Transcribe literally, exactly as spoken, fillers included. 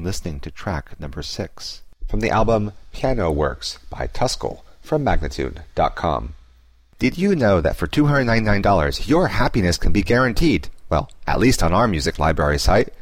listening to track number six from the album Piano Works by Tuskel from Magnitude dot com. Did you know that for two hundred ninety-nine dollars your happiness can be guaranteed? Well, at least on our music library site.